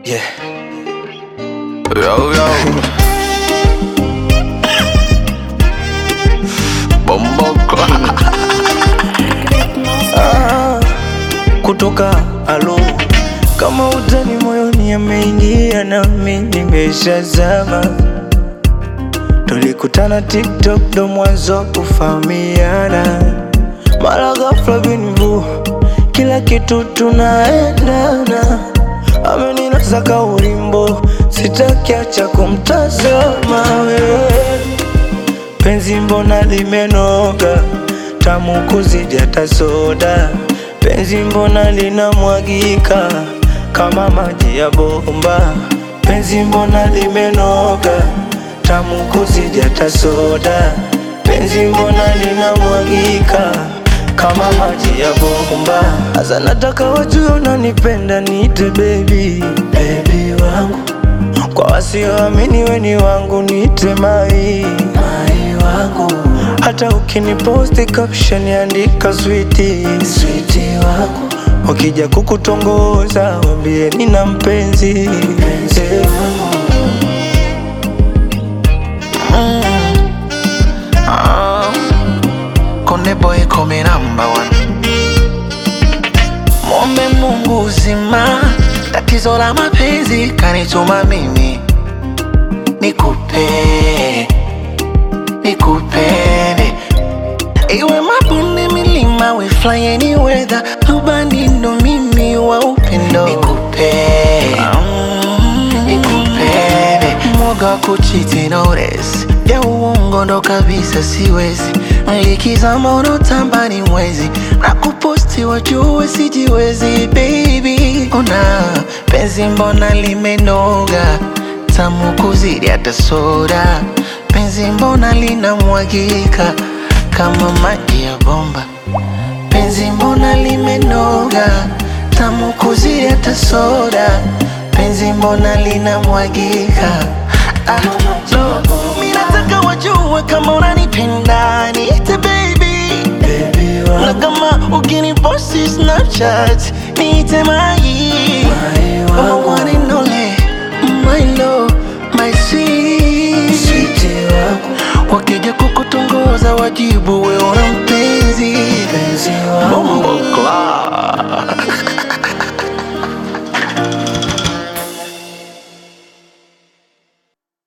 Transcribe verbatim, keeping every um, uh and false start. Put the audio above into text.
Yeah. Yo, yo. Bomboko. Ah, kutoka alo kama utani moyoni ameingia nami nimeshazama. Tulikutana TikTok ndo mwanzo kufahamiana, mara ghafla binvu kila kitu tunaendana. Ameninasa kaulimbo sitaki acha kumtazama wewe. Penzi mbona limenoga tamu kuzidi hata soda. Penzi mbona linamwagika kama maji ya bomba. Penzi mbona limenoga tamu kuzidi hata soda. Penzi mbona linamwagika kama maji ya bomba. Asa nataka wajue unanipenda niite baby, baby wangu. Kwa wasioamini we ni wangu niite mai, mai wangu. Hata ukiniposti caption andika sweetie, sweetie wangu. Wakija kukutongoza wambie nina mpenzi, mpenzi wangu. Mm. Ah. Konde boy come number one. Mwombe Mungu uzima, tatizo la mapenzi kanituma mimi nikupe, nikupende. Iwe mabonde milima, we fly any weather. Rubani ndo mimi wa upendo nikupe, mm, nikupende. Mwoga kuchiti notice ya uongo ndo kabisa siwezi. Likizama unotamba ni mwezi, na kuposti wajue sijiwezi baby. Una penzi mbona limenoga tamu kuzidi hata soda. Penzi mbona linamwagika kama maji ya bomba. Penzi mbona limenoga tamu kuzidi hata soda. Penzi mbona linamwagika. Ah, no. Mimi nataka wajue kama unanipenda niite baby, baby wangu. na kama ukiniposti Snapchat niite mai, mai wangu. one and only, my love, my sweet, sweetie wangu. wakija kukutongoza wajibu we una mpenzi, mpenzi wangu. Bomboko.